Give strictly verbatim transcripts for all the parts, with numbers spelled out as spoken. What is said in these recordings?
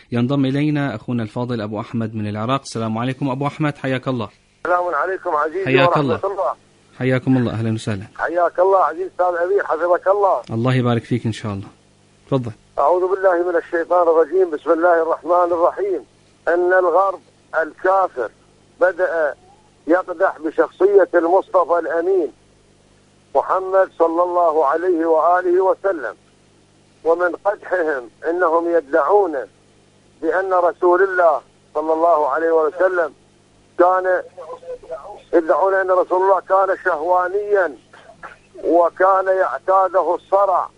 ينضم إلينا أخونا الفاضل أبو أحمد من العراق. السلام عليكم أبو أحمد، حياك الله. السلام عليكم عزيزي حياك ورحمة الله. الله. حياكم الله، أهلا وسهلا. حياك الله عزيز أستاذ أبي، حفظك الله. الله يبارك فيك إن شاء الله. تفضل. أعوذ بالله من الشيطان الرجيم، بسم الله الرحمن الرحيم. أن الغرب الكافر بدأ يقدح بشخصية المصطفى الأمين محمد صلى الله عليه وآله وسلم، ومن قدحهم أنهم يدعون بأن رسول الله صلى الله عليه وسلم كان يدعون أن رسول الله كان شهوانيا وكان يعتاده الصرع،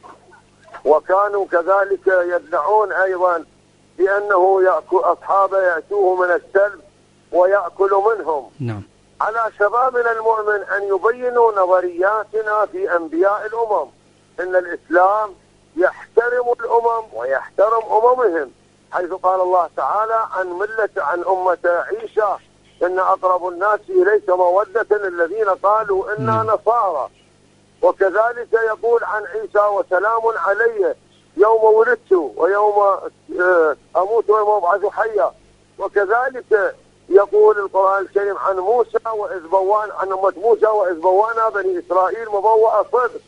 وكانوا كذلك يدعون أيضا بأنه يأكل أصحابه يأتوه من السلب ويأكل منهم. نعم. على شبابنا المؤمن أن يبينوا نظرياتنا في أنبياء الأمم، إن الإسلام يحترم الأمم ويحترم أممهم، حيث قال الله تعالى عن ملة عن أمة عيسى إن أقرب الناس إليك مودة الذين قالوا إنا نصارى، وكذلك يقول عن عيسى وسلام علي يوم ولدت ويوم أموت ويوم أبعث حيا، وكذلك يقول القرآن الكريم عن موسى وإذ بوان عن أمة موسى وإذ بوانا بني إسرائيل مبوأ صدق،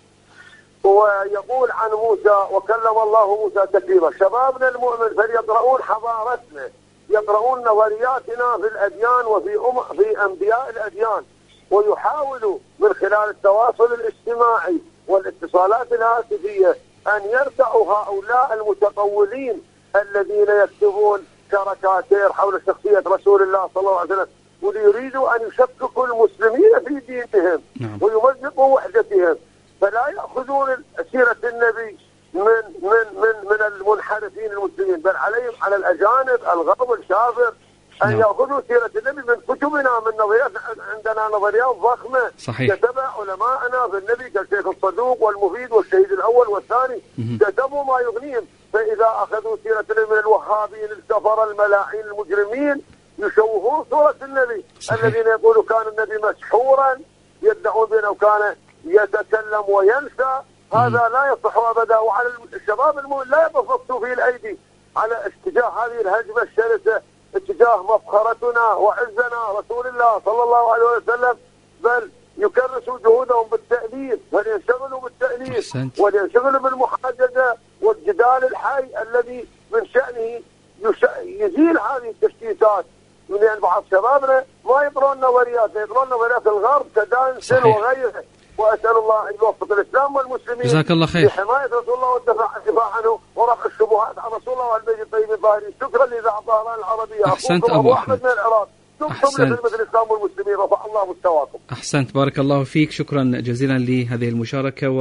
ويقول عن موسى وكلم الله موسى تكليما. شبابنا المؤمن فليقرؤون حضارتنا، يقرؤون نظرياتنا في الأديان وفي أم في أنبياء الأديان، ويحاولوا من خلال التواصل الاجتماعي والاتصالات الهاتفية أن يردعوا هؤلاء المتطولين الذين يكتبون كاريكاتير حول شخصية رسول الله صلى الله عليه وسلم، ويريدوا أن يشككوا المسلمين في دينهم ويمزقوا وحدتهم، فلا يأخذون سيرة النبي من من من من المنحرفين المسلمين، بل عليهم على الأجانب الغرب الكافر أن يأخذوا سيرة النبي من كتبنا، من نظريات. عندنا نظريات ضخمة صحيح. كتبها علماءنا في النبي كالشيخ الصدوق والمفيد والشهيد الأول والثاني، كتبوا ما يغنيهم. فإذا أخذوا سيرة النبي من الوهابين الكفر الملاعين المجرمين يشوهون صورة النبي. صحيح. الذين يقولوا كان النبي مسحورا، يدعون بأنه كان يتكلم وينسى، هذا لا يصح أبدا. وعلى الشباب المؤمن لا يبسطوا في الأيدي على اتجاه هذه الهجمة الشرسة اتجاه مفخرتنا وعزنا رسول الله صلى الله عليه وسلم، بل يكرسوا جهودهم بالتأليف، ولينشغلوا بالتأليف ولينشغلوا بالمحاججة والجدال الحي الذي من شأنه يزيل هذه التشتيتات. من يعني بعض شبابنا ما يقرون نظريات، يقرون نظريات الغرب كدانسل وغيره. وأسأل الله أن يوفق الإسلام والمسلمين جزاك الله خير في حماية رسول الله والدفاع الدفاع عنه ورفع الشبهات عن رسول الله والبيت الطيب الطاهرين. شكرا لإذاعة الطهران العربية. أحسنت أبو أحمد من العراق. أحسنت. الإسلام والمسلمين رفع الله مستواكم. أحسنت، بارك الله فيك، شكرا جزيلا لهذه المشاركة.